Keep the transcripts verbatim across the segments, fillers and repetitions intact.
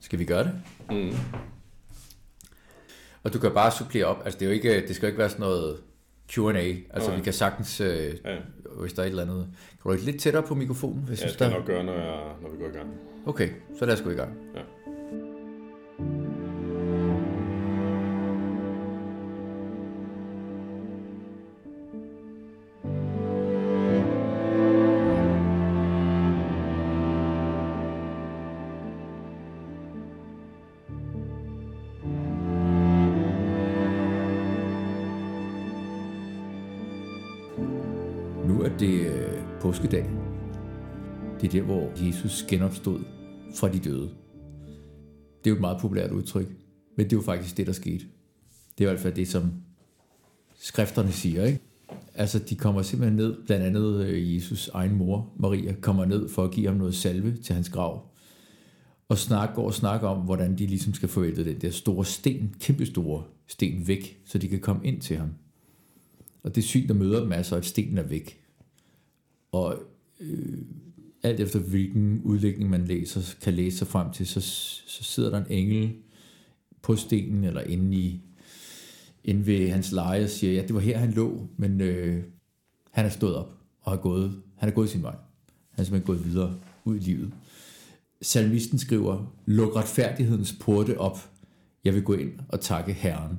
Skal vi gøre det? Mm. Og du kan bare supplere op. Altså, det, er jo ikke, det skal jo ikke være sådan noget Q and A. Altså, okay. Vi kan sagtens, øh, ja. hvis der er et eller andet... Kan du rykke lidt tættere på mikrofonen? Hvis ja, det skal jeg nok gøre, når, jeg, når vi går i gang. Okay, så lad os gå i gang. Ja. Nu er det øh, påskedag. Det er der, hvor Jesus genopstod fra de døde. Det er jo et meget populært udtryk, men det er jo faktisk det, der skete. Det er i hvert fald det, som skrifterne siger, ikke? Altså, de kommer simpelthen ned, blandt andet øh, Jesus' egen mor, Maria, kommer ned for at give ham noget salve til hans grav. Og snak, går og snakker om, hvordan de ligesom skal forvente den der store sten, kæmpestore sten væk, så de kan komme ind til ham. Og det syn, der møder dem, er så, at stenen er væk. Og øh, alt efter hvilken udlægning man læser, kan læse sig frem til, så, så sidder der en engel på stenen, eller inde, i, inde ved hans leje, og siger, ja, det var her, han lå, men øh, han er stået op, og er gået, han er gået sin vej. Han er simpelthen gået videre ud i livet. Salmisten skriver, luk retfærdighedens porte op, jeg vil gå ind og takke Herren.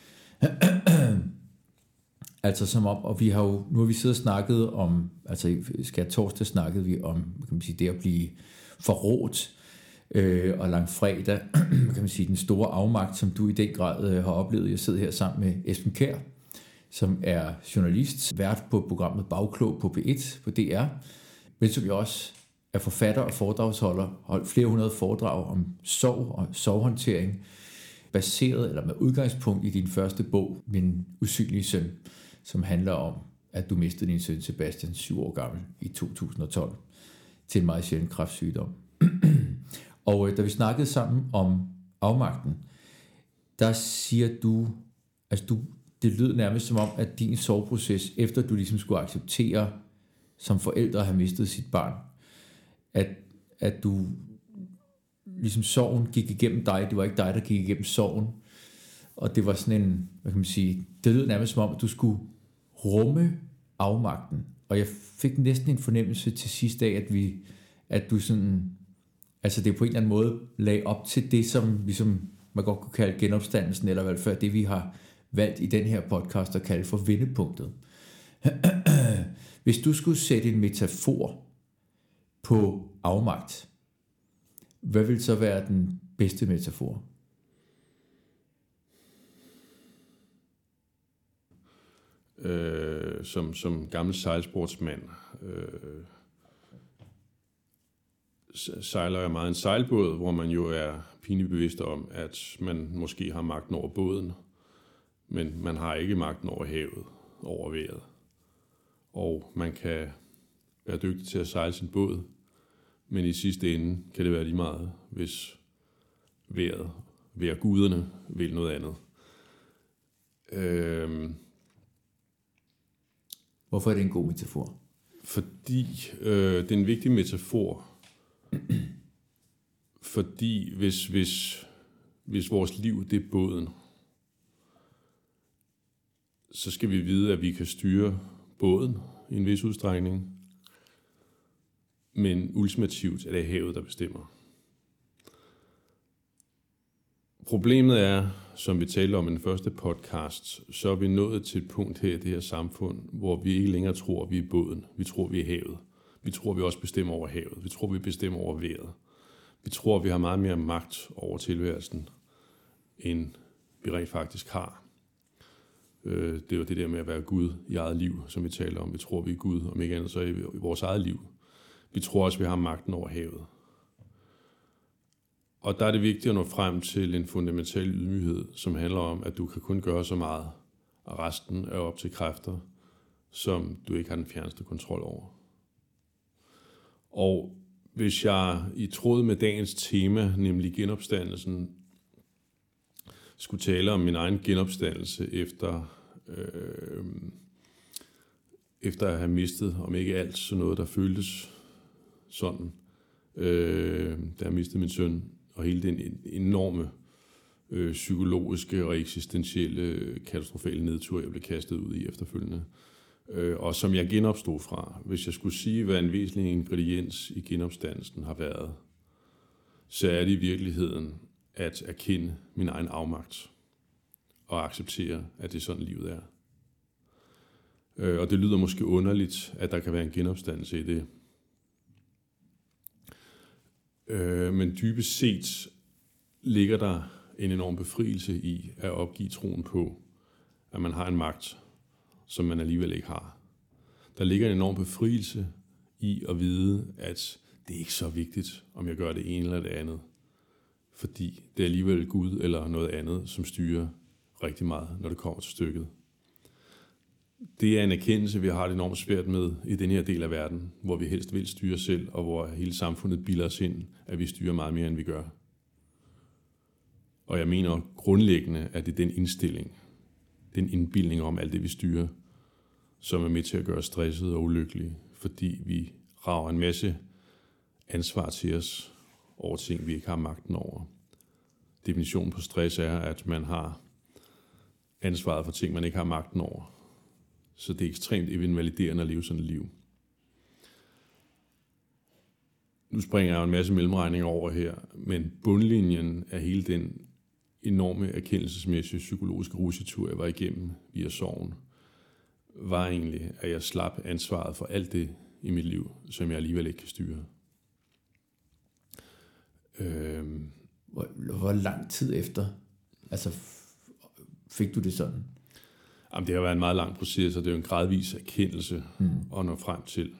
Altså som om, og vi har jo, nu har vi siddet og snakket om, altså skal torsdag snakkede vi om, kan man sige, det at blive forrådt, øh, og langfredag, kan man sige, den store afmagt, som du i den grad øh, har oplevet. Jeg sidder her sammen med Esben Kjær, som er journalist, vært på programmet Bagklog på P et på D R, men som jo også er forfatter og foredragsholder, holdt flere hundrede foredrag om sorg og sorghåndtering, baseret eller med udgangspunkt i din første bog, Min usynlige søn, som handler om, at du mistede din søn Sebastian, syv år gammel, i to tusind og tolv, til en meget sjælden kræftsygdom. Og øh, da vi snakkede sammen om afmagten, der siger du, altså du, det lyder nærmest som om, at din sorgproces, efter du ligesom skulle acceptere som forældre at have mistet sit barn, at, at du ligesom sorgen gik igennem dig, det var ikke dig, der gik igennem sorgen, og det var sådan en, hvad kan man sige, det lød nærmest som om, at du skulle rumme afmagten, og jeg fik næsten en fornemmelse til sidst af, at vi, at du sådan, altså det på en eller anden måde lagde op til det, som ligesom man godt kunne kalde genopstandelsen, eller i hvert fald det, vi har valgt i den her podcast at kalde for vendepunktet. Hvis du skulle sætte en metafor på afmagt, hvad vil så være den bedste metafor? Øh, som, som gammel sejlsportsmand øh, sejler jeg meget en sejlbåd, hvor man jo er pinligt bevidst om, at man måske har magten over båden, men man har ikke magten over havet, over vejret. Og man kan være dygtig til at sejle sin båd, men i sidste ende kan det være lige meget, hvis vejret, vejrguderne vil noget andet. Øhm, Hvorfor er det en god metafor? Fordi øh, det er en vigtig metafor. Fordi hvis, hvis, hvis vores liv det er båden, så skal vi vide, at vi kan styre båden i en vis udstrækning. Men ultimativt er det havet, der bestemmer. Problemet er, som vi talte om i den første podcast, så er vi nået til et punkt her i det her samfund, hvor vi ikke længere tror, at vi er båden. Vi tror, vi er havet. Vi tror, vi også bestemmer over havet. Vi tror, vi bestemmer over vejret. Vi tror, vi har meget mere magt over tilværelsen, end vi rent faktisk har. Det er jo det der med at være Gud i eget liv, som vi taler om. Vi tror, vi er Gud, om ikke andet så i vores eget liv. Vi tror også, vi har magten over havet. Og der er det vigtigt at nå frem til en fundamental ydmyghed, som handler om, at du kan kun gøre så meget, og resten er op til kræfter, som du ikke har den fjerneste kontrol over. Og hvis jeg i tråd med dagens tema, nemlig genopstandelsen, skulle tale om min egen genopstandelse efter, øh, efter at have mistet, om ikke alt, så noget, der føltes sådan, øh, da jeg mistede min søn, og hele den enorme øh, psykologiske og eksistentielle katastrofale nedtur, jeg blev kastet ud i efterfølgende. Øh, og som jeg genopstod fra. Hvis jeg skulle sige, hvad en væsentlig ingrediens i genopstandelsen har været, så er det i virkeligheden at erkende min egen afmagt og acceptere, at det er sådan, livet er. Øh, og det lyder måske underligt, at der kan være en genopstandelse i det. Øh, men dybest set ligger der en enorm befrielse i at opgive troen på, at man har en magt, som man alligevel ikke har. Der ligger en enorm befrielse i at vide, at det er ikke så vigtigt, om jeg gør det ene eller det andet. Fordi det er alligevel Gud eller noget andet, som styrer rigtig meget, når det kommer til stykket. Det er en erkendelse, vi har det enormt svært med i den her del af verden, hvor vi helst vil styre selv, og hvor hele samfundet bilder os ind, at vi styrer meget mere, end vi gør. Og jeg mener grundlæggende, at det er den indstilling, den indbildning om alt det, vi styrer, som er med til at gøre os stresset og ulykkelige, fordi vi rager en masse ansvar til os over ting, vi ikke har magten over. Definitionen på stress er, at man har ansvaret for ting, man ikke har magten over. Så det er ekstremt invaliderende at leve sådan et liv. Nu springer jeg jo en masse mellemregninger over her, men bundlinjen af hele den enorme erkendelsesmæssige psykologiske rutsjetur, jeg var igennem via sorgen, var egentlig, at jeg slap ansvaret for alt det i mit liv, som jeg alligevel ikke kan styre. Øhm. Hvor, hvor lang tid efter altså, fik du det sådan? Jamen, det har været en meget lang proces, og det er jo en gradvis erkendelse mm. at nå frem til.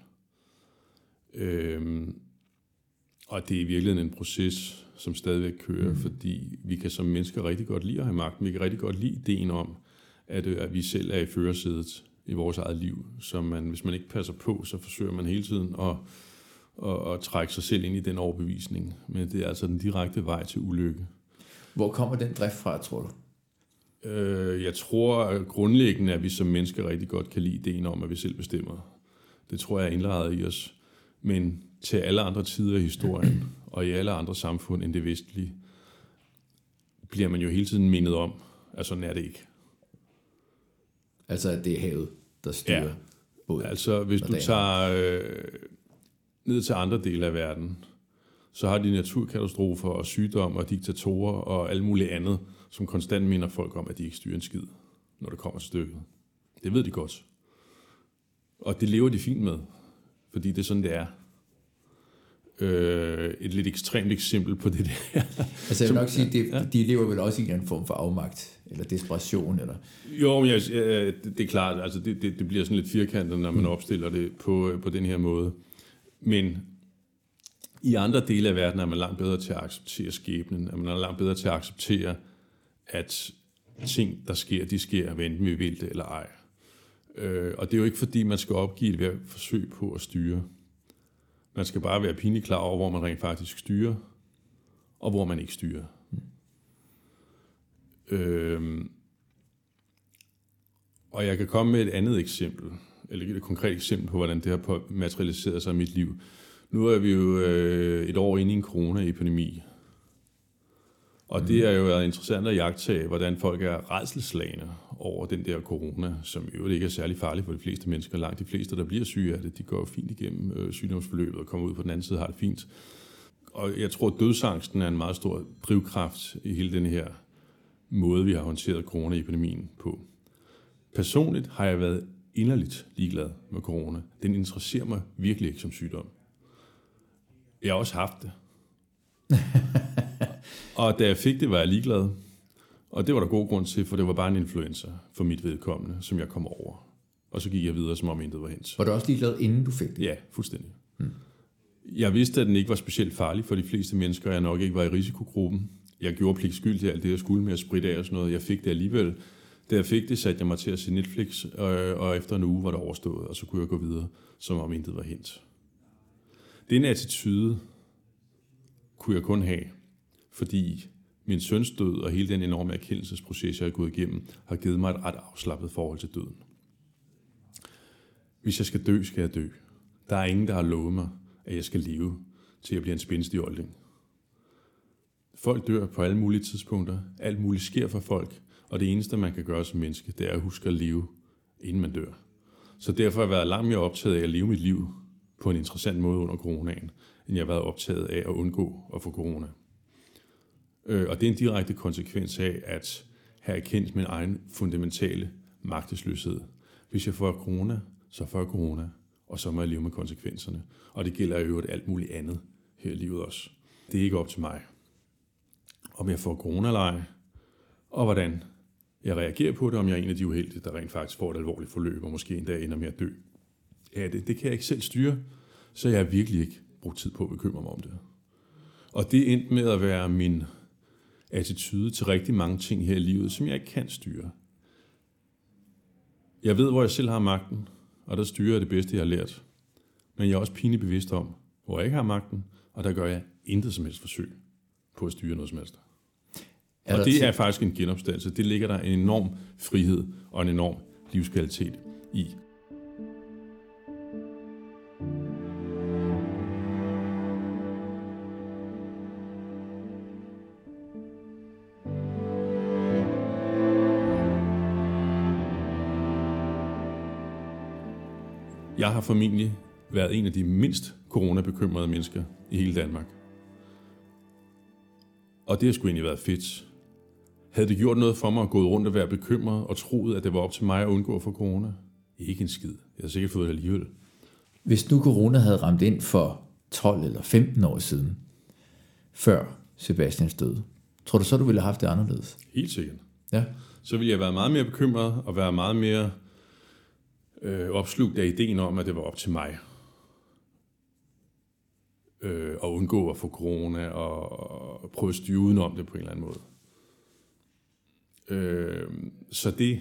Øhm, og det er i virkeligheden en proces, som stadigvæk kører, mm. fordi vi kan som mennesker rigtig godt lide at have magten. Vi kan rigtig godt lide ideen om, at, at vi selv er i førersædet i vores eget liv. Så man, hvis man ikke passer på, så forsøger man hele tiden at, at, at trække sig selv ind i den overbevisning. Men det er altså den direkte vej til ulykke. Hvor kommer den drift fra, tror du? Jeg tror grundlæggende, at vi som mennesker rigtig godt kan lide ideen om, at vi selv bestemmer. Det tror jeg er indlejret i os. Men til alle andre tider i historien, og i alle andre samfund end det vestlige, bliver man jo hele tiden mindet om, at sådan er det ikke. Altså, at det er havet, der styrer ja. både. Altså, hvis du tager øh, ned til andre dele af verden, så har de naturkatastrofer og sygdom og diktatorer og alt muligt andet, som konstant minder folk om, at de ikke styrer en skid, når det kommer til stykket. Det ved de godt. Og det lever de fint med, fordi det er sådan, det er. Øh, et lidt ekstremt eksempel på det der. Altså jeg vil nok sige, det, ja. de lever vel også i en eller anden form for afmagt, eller desperation, eller? Jo, men jeg, det, det er klart, altså det, det, det bliver sådan lidt firkantet, når man opstiller det på, på den her måde. Men i andre dele af verden er man langt bedre til at acceptere skæbnen, er man langt bedre til at acceptere, at ting, der sker, de sker, hvad enten vi vil det eller ej. Øh, og det er jo ikke fordi, man skal opgive et hvert forsøg på at styre. Man skal bare være pinligt klar over, hvor man rent faktisk styrer, og hvor man ikke styrer. Mm. Øh, og jeg kan komme med et andet eksempel, eller et konkret eksempel på, hvordan det har materialiseret sig i mit liv. Nu er vi jo øh, et år inde i en coronaepidemi. Og det er jo været interessant at jagttage, hvordan folk er rædselsslagne over den der corona, som jo ikke er særlig farlig for de fleste mennesker. Langt de fleste, der bliver syge af det, de går fint igennem øh, sygdomsforløbet og kommer ud på den anden side og har det fint. Og jeg tror, at dødsangsten er en meget stor drivkraft i hele den her måde, vi har håndteret coronaepidemien på. Personligt har jeg været inderligt ligeglad med corona. Den interesserer mig virkelig ikke som sygdom. Jeg har også haft det. Og da jeg fik det, var jeg ligeglad. Og det var der god grund til, for det var bare en influenza for mit vedkommende, som jeg kom over. Og så gik jeg videre, som om intet var hent. Var du også ligeglad, inden du fik det? Ja, fuldstændig. Hmm. Jeg vidste, at den ikke var specielt farlig for de fleste mennesker, og jeg nok ikke var i risikogruppen. Jeg gjorde pligtskyldigt alt det, jeg skulle med at spritte af og sådan noget. Jeg fik det alligevel. Da jeg fik det, satte jeg mig til at se Netflix, og efter en uge var det overstået, og så kunne jeg gå videre, som om intet var hent. Den attitude kunne jeg kun have, fordi min søns død og hele den enorme erkendelsesproces, jeg har gået igennem, har givet mig et ret afslappet forhold til døden. Hvis jeg skal dø, skal jeg dø. Der er ingen, der har lovet mig, at jeg skal leve, til jeg bliver en spændstig olding. Folk dør på alle mulige tidspunkter. Alt muligt sker for folk. Og det eneste, man kan gøre som menneske, det er at huske at leve, inden man dør. Så derfor har jeg været langt mere optaget af at leve mit liv på en interessant måde under coronaen, end jeg har været optaget af at undgå at få corona. Og det er en direkte konsekvens af at have erkendt min egen fundamentale magtesløshed. Hvis jeg får corona, så får jeg corona, og så må jeg leve med konsekvenserne. Og det gælder i øvrigt alt muligt andet her i livet også. Det er ikke op til mig, om jeg får corona eller ej, og hvordan jeg reagerer på det, om jeg er en af de uheldige, der rent faktisk får et alvorligt forløb, og måske en dag ender med at dø. Ja, det, det kan jeg ikke selv styre, så jeg har virkelig ikke brugt tid på at bekymre mig om det. Og det endte med at være min attitude til rigtig mange ting her i livet, som jeg ikke kan styre. Jeg ved, hvor jeg selv har magten, og der styrer jeg det bedste, jeg har lært. Men jeg er også pinligt bevidst om, hvor jeg ikke har magten, og der gør jeg intet som helst forsøg på at styre noget som helst. Og det er faktisk en genopstandelse. Det ligger der en enorm frihed og en enorm livskvalitet i. Jeg har formentlig været en af de mindst coronabekymrede mennesker i hele Danmark. Og det har sgu egentlig været fedt. Havde det gjort noget for mig at gå rundt og være bekymret og troet, at det var op til mig at undgå at få corona? Ikke en skid. Jeg havde sikkert fået det alligevel. Hvis nu corona havde ramt ind for tolv eller femten år siden, før Sebastians død, tror du så, du ville have haft det anderledes? Helt sikkert. Ja. Så ville jeg være meget mere bekymret og være meget mere øh, opslugt af ideen om, at det var op til mig øh, at undgå at få corona og, og prøve at styre udenom det på en eller anden måde. Øh, så det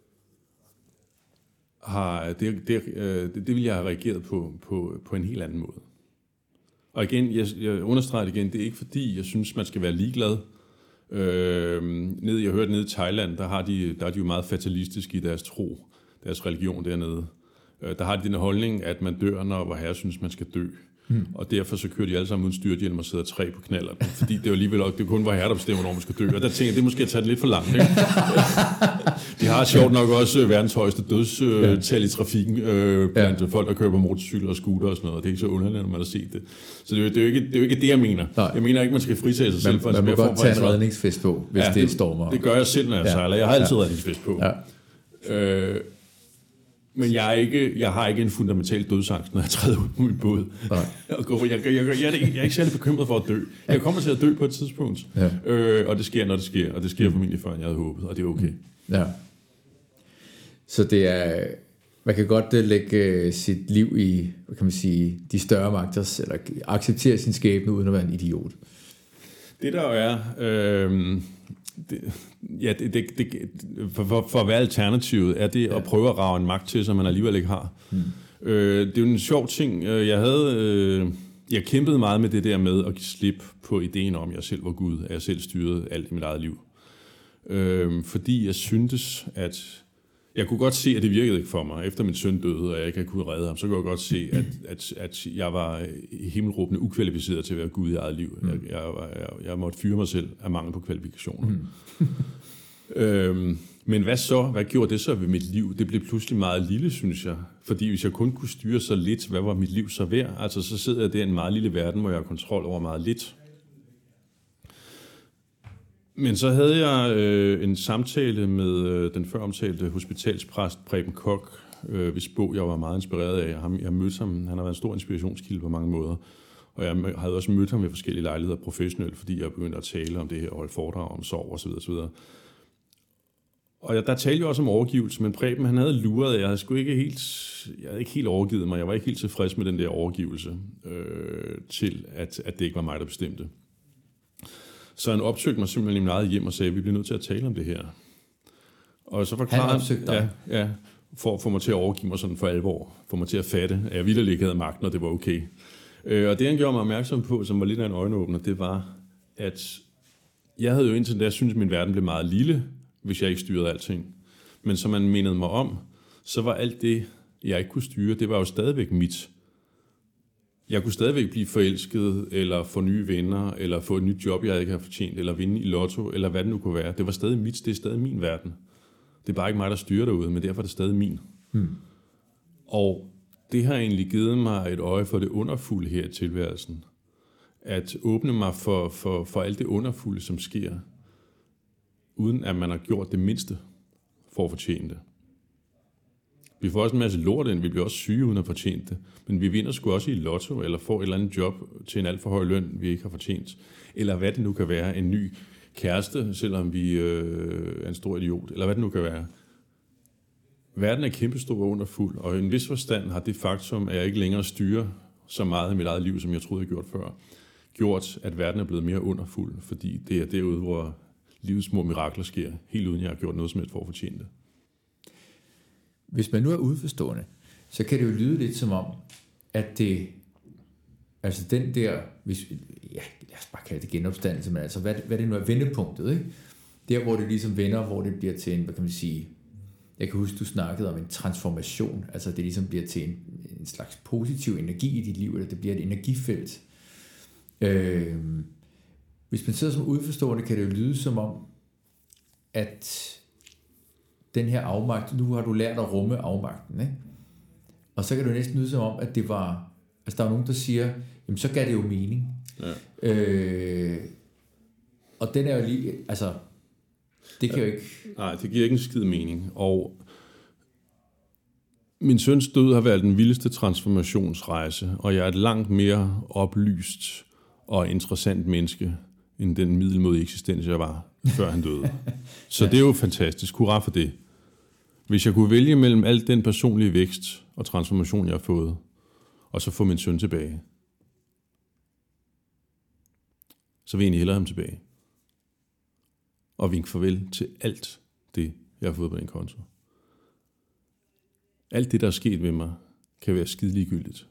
har det, det, det, det vil jeg have reageret på, på, på en helt anden måde. Og igen, jeg, jeg understreger det igen, det er ikke fordi, jeg synes, man skal være ligeglad. Øh, ned, jeg hørte nede i Thailand, der, har de, der er de jo meget fatalistiske i deres tro, deres religion dernede. Øh, der har de den holdning, at man dør, når vor herre synes, man skal dø. Hmm. Og derfor så kører de alle sammen uden styrthjelm og sidder tre på knallerne. Fordi det er jo alligevel det er kun vor herre, der bestemmer, når man skal dø. Og der tænker jeg, det er måske at tage det lidt for langt. Ikke? De har sjovt nok også verdens højeste dødstal i trafikken øh, blandt ja. folk, der kører på motorcykel og scooter og sådan noget. Det er ikke så underligt, når man har set det. Så det er jo, det er jo, ikke, det er jo ikke det, jeg mener. Nej. Jeg mener ikke, man skal fritage sig selv for en man må godt tage en redningsfest på, hvis ja, det stormer. Det gør jeg selv, når jeg ja. sejler. Jeg har altid ja. redningsfest på. Ja. Øh, Men jeg, er ikke, jeg har ikke en fundamental dødsangst, når jeg træder ud på min båd. Jeg, jeg, jeg, jeg, jeg, jeg er ikke særlig bekymret for at dø. Jeg kommer til at dø på et tidspunkt. Ja. Øh, og det sker, når det sker. Og det sker formentlig før, end jeg havde håbet. Og det er okay. Ja. Så det er... Man kan godt lægge sit liv i, hvad kan man sige, de større magters, eller acceptere sin skæbne uden at være en idiot. Det der jo er... Øh, Det, ja, det, det, det, for, for at være alternativet, er det ja. at prøve at rage en magt til, som man alligevel ikke har. Hmm. Øh, det er jo en sjov ting. Jeg havde, øh, jeg kæmpede meget med det der med at give slip på ideen om, at jeg selv var Gud, at jeg selv styrede alt i mit eget liv. Øh, fordi jeg syntes, at jeg kunne godt se, at det virkede ikke for mig. Efter min søn døde, og jeg ikke kunne redde ham, så kunne jeg godt se, at, at, at jeg var himmelråbende ukvalificeret til at være Gud i eget liv. Mm. Jeg, jeg, jeg, jeg måtte fyre mig selv af mangel på kvalifikationer. Mm. øhm, men hvad så? Hvad gjorde det så ved mit liv? Det blev pludselig meget lille, synes jeg. Fordi hvis jeg kun kunne styre så lidt, hvad var mit liv så værd? Altså, så sidder jeg der i en meget lille verden, hvor jeg har kontrol over meget lidt. Men så havde jeg øh, en samtale med øh, den før omtalte hospitalspræst Preben Koch, øh, hvis bog jeg var meget inspireret af. Ham, jeg mødte ham, han har været en stor inspirationskilde på mange måder. Og jeg havde også mødt ham ved forskellige lejligheder professionelt, fordi jeg begyndte at tale om det her, og holde foredrag om sorg osv. osv. Og jeg, der talte jeg også om overgivelse, men Preben han havde luret, jeg havde sgu ikke helt, jeg havde ikke helt overgivet mig, jeg var ikke helt tilfreds med den der overgivelse øh, til, at, at det ikke var mig, der bestemte. Så han opsøgte mig simpelthen i mit eget hjem og sagde, at vi bliver nødt til at tale om det her. Og så forklarede han opsøgte dig? Ja, ja, for at få mig til at overgive mig sådan for alvor. Få mig til at fatte, at jeg vitterligt ikke havde magten, og det var okay. Øh, og det han gjorde mig opmærksom på, som var lidt af en øjenåbner, det var, at jeg havde jo indtil da, jeg synes, at min verden blev meget lille, hvis jeg ikke styrede alting. Men som man mindede mig om, så var alt det, jeg ikke kunne styre, det var jo stadigvæk mit. Jeg kunne stadigvæk blive forelsket, eller få nye venner, eller få et nyt job, jeg ikke har fortjent, eller vinde i lotto, eller hvad det nu kunne være. Det var stadig mit, det er stadig min verden. Det er bare ikke mig, der styrer derude, men derfor er det stadig min. Hmm. Og det har egentlig givet mig et øje for det underfulde her i tilværelsen. At åbne mig for, for, for alt det underfulde, som sker, uden at man har gjort det mindste for at fortjene det. Vi får også en masse lort ind, vi bliver også syge uden at fortjene det, men vi vinder sgu også i lotto, eller får et eller andet job til en alt for høj løn, vi ikke har fortjent. Eller hvad det nu kan være, en ny kæreste, selvom vi øh, er en stor idiot, eller hvad det nu kan være. Verden er kæmpestor og underfuld, og i en vis forstand har det faktum, at jeg ikke længere styrer så meget i mit eget liv, som jeg troede, jeg gjort før, gjort, at verden er blevet mere underfuld, fordi det er derude, hvor livets små mirakler sker, helt uden jeg har gjort noget som helst for at fortjene det. Hvis man nu er udeforstående, så kan det jo lyde lidt som om, at det, altså den der, hvis, ja, lad os bare kalde det genopstandelse, men altså, hvad, hvad det nu er vendepunktet, ikke? Der, hvor det ligesom vender, hvor det bliver til en, hvad kan man sige, jeg kan huske, du snakkede om en transformation, altså det ligesom bliver til en, en slags positiv energi i dit liv, eller det bliver et energifelt. Øh, hvis man sidder som udeforstående, kan det jo lyde som om, at den her afmagt, nu har du lært at rumme afmagten, ikke? Og så kan det jo næsten lyde som om, at det var, altså der er nogen, der siger, jamen så gav det jo mening. Ja. Øh, og den er jo lige, altså, det kan ja, jo ikke... Nej, det giver ikke en skid mening, og min søns død har været den vildeste transformationsrejse, og jeg er et langt mere oplyst og interessant menneske, end den middelmådige eksistens, jeg var, før han døde. Så ja. Det er jo fantastisk. Hurra for det. Hvis jeg kunne vælge mellem alt den personlige vækst og transformation, jeg har fået, og så få min søn tilbage, så vil jeg egentlig hellere ham tilbage. Og vinke farvel til alt det, jeg har fået på den konto. Alt det, der er sket ved mig, kan være skide ligegyldigt.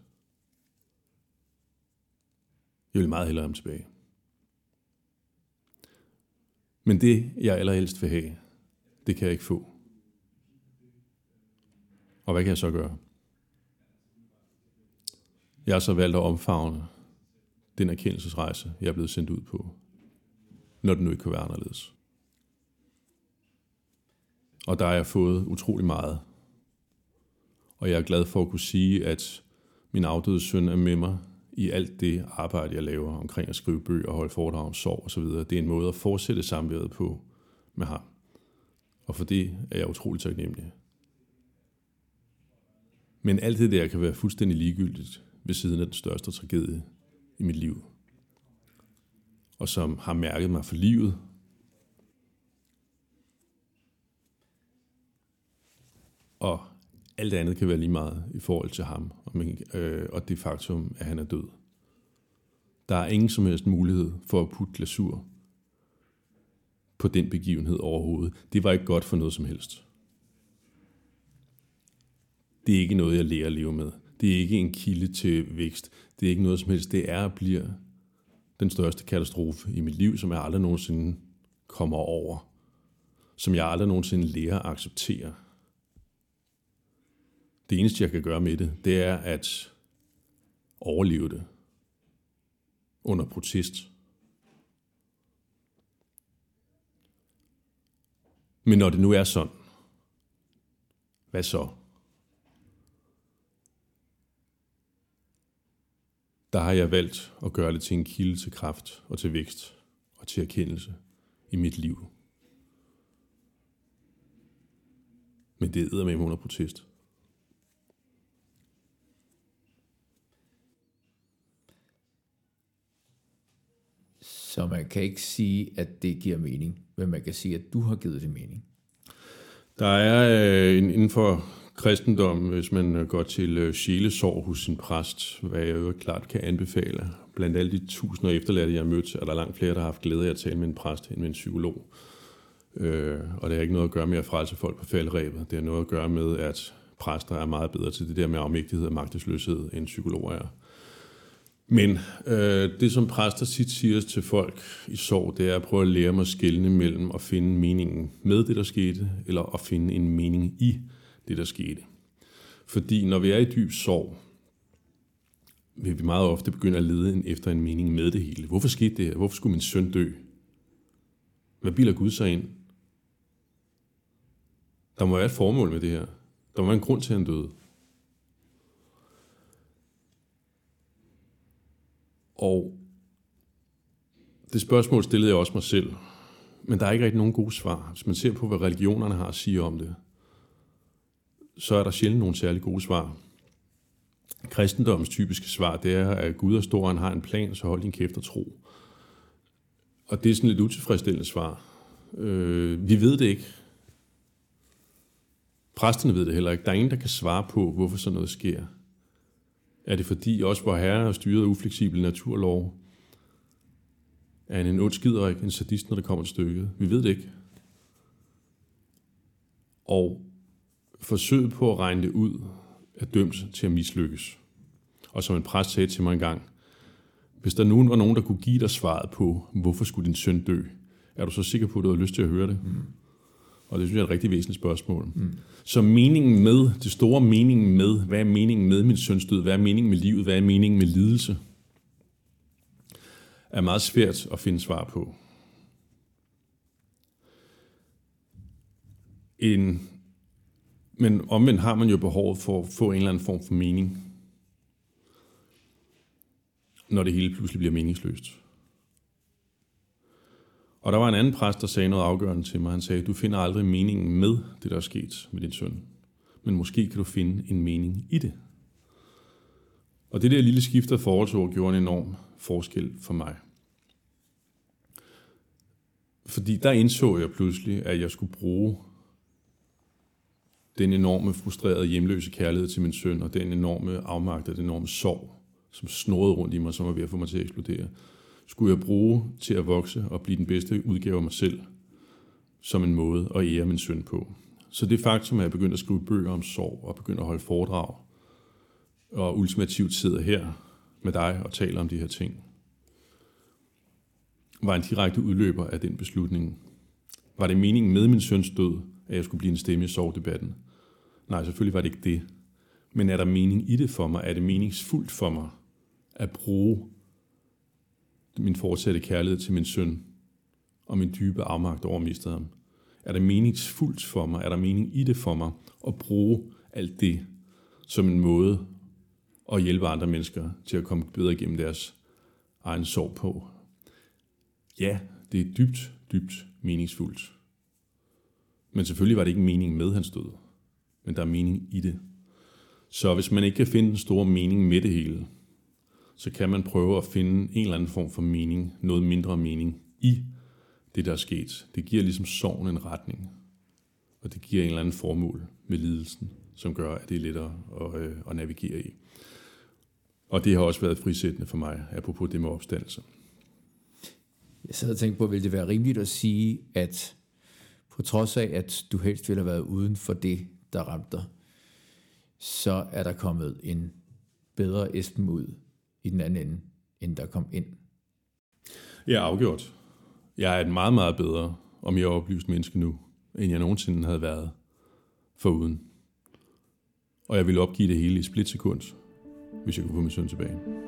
Jeg vil meget hellere ham tilbage. Men det, jeg allerhelst vil have, det kan jeg ikke få. Og hvad kan jeg så gøre? Jeg har så valgt at omfavne den erkendelsesrejse, jeg er blevet sendt ud på, når det nu ikke kan være anderledes. Og der har jeg fået utrolig meget. Og jeg er glad for at kunne sige, at min afdøde søn er med mig i alt det arbejde, jeg laver omkring at skrive bøger og holde foredrag om sorg osv. Det er en måde at fortsætte samværet på med ham. Og for det er jeg utrolig taknemmelig. Men alt det der kan være fuldstændig ligegyldigt ved siden af den største tragedie i mit liv. Og som har mærket mig for livet. Og alt andet kan være lige meget i forhold til ham og, min, øh, og det faktum, at han er død. Der er ingen som helst mulighed for at putte glasur på den begivenhed overhovedet. Det var ikke godt for noget som helst. Det er ikke noget, jeg lærer at leve med. Det er ikke en kilde til vækst. Det er ikke noget som helst. Det er og bliver den største katastrofe i mit liv, som jeg aldrig nogensinde kommer over. Som jeg aldrig nogensinde lærer at acceptere. Det eneste, jeg kan gøre med det, det er at overleve det under protest. Men når det nu er sådan, hvad så? Der har jeg valgt at gøre det til en kilde til kraft og til vækst og til erkendelse i mit liv. Men det æder med under protest. Så man kan ikke sige, at det giver mening, men man kan sige, at du har givet det mening. Der er øh, inden for kristendom, hvis man går til øh, sjælesorg hos sin præst, hvad jeg jo klart kan anbefale. Blandt alle de tusinder efterladte, jeg har mødt, er der langt flere, der har haft glæde af at tale med en præst end med en psykolog. Øh, og det har ikke noget at gøre med at frelse folk på faldrebet. Det har noget at gøre med, at præster er meget bedre til det der med afmægtighed og magtesløshed, end psykologer er. Men øh, det, som præster tit siger til folk i sorg, det er at prøve at lære mig at skelne mellem at finde meningen med det, der skete, eller at finde en mening i det, der skete. Fordi når vi er i dyb sorg, vil vi meget ofte begynde at lede efter en mening med det hele. Hvorfor skete det her? Hvorfor skulle min søn dø? Hvad bilder Gud sig ind? Der må være et formål med det her. Der må være en grund til, at han døde. Og det spørgsmål stillede jeg også mig selv. Men der er ikke rigtig nogen gode svar. Hvis man ser på, hvad religionerne har at sige om det, så er der sjældent nogle særlig gode svar. Kristendommens typiske svar, det er, at Gud er stor, han har en plan, så hold din kæft og tro. Og det er sådan lidt utilfredsstillende svar. Øh, vi ved det ikke. Præsterne ved det heller ikke. Der er ingen, der kan svare på, hvorfor sådan noget sker. Er det fordi også vor Herre er styret af ufleksibel naturlov? Er han en ond skiderik, en sadist, når det kommer til stykket? Vi ved det ikke. Og forsøget på at regne det ud er dømt til at mislykkes. Og som en præst sagde til mig engang, hvis der nu var nogen, der kunne give dig svaret på, hvorfor skulle din søn dø, er du så sikker på, at du har lyst til at høre det? Mm. Og det synes jeg er et rigtig væsentligt spørgsmål. Mm. Så meningen med, det store meningen med, hvad er meningen med min søns død, hvad er meningen med livet, hvad er meningen med lidelse, er meget svært at finde svar på. En, men omvendt har man jo behovet for at få en eller anden form for mening, når det hele pludselig bliver meningsløst. Og der var en anden præst, der sagde noget afgørende til mig. Han sagde, du finder aldrig meningen med det, der er sket med din søn. Men måske kan du finde en mening i det. Og det der lille skift af forholdsord gjorde en enorm forskel for mig. Fordi der indså jeg pludselig, at jeg skulle bruge den enorme frustrerede hjemløse kærlighed til min søn, og den enorme afmagt og den enorme sorg, som snurrede rundt i mig, som var ved at få mig til at eksplodere, skulle jeg bruge til at vokse og blive den bedste udgave af mig selv, som en måde at ære min søn på. Så det faktum, at jeg begyndte at skrive bøger om sorg, og begyndte at holde foredrag, og ultimativt sidder her med dig og taler om de her ting, var en direkte udløber af den beslutning. Var det meningen med min søns død, at jeg skulle blive en stemme i sorgdebatten? Nej, selvfølgelig var det ikke det. Men er der mening i det for mig? Er det meningsfuldt for mig at bruge min fortsatte kærlighed til min søn og min dybe afmagt over at miste ham? Er der meningsfuldt for mig? Er der mening i det for mig at bruge alt det som en måde at hjælpe andre mennesker til at komme bedre igennem deres egen sorg på? Ja, det er dybt, dybt meningsfuldt. Men selvfølgelig var det ikke mening med hans død, men der er mening i det. Så hvis man ikke kan finde den store mening med det hele, så kan man prøve at finde en eller anden form for mening, noget mindre mening i det, der er sket. Det giver ligesom sorgen en retning, og det giver en eller anden formål med lidelsen, som gør, at det er lettere at, øh, at navigere i. Og det har også været frisættende for mig, apropos det med opstandelse. Jeg sad og tænkte på, vil det være rimeligt at sige, at på trods af, at du helst ville have været uden for det, der ramte dig, så er der kommet en bedre Esben ud i den anden ende, end der kom ind? Jeg er afgjort. Jeg er et meget, meget bedre og mere oplyst menneske nu, end jeg nogensinde havde været foruden. Og jeg ville opgive det hele i splitsekund, hvis jeg kunne få min søn tilbage.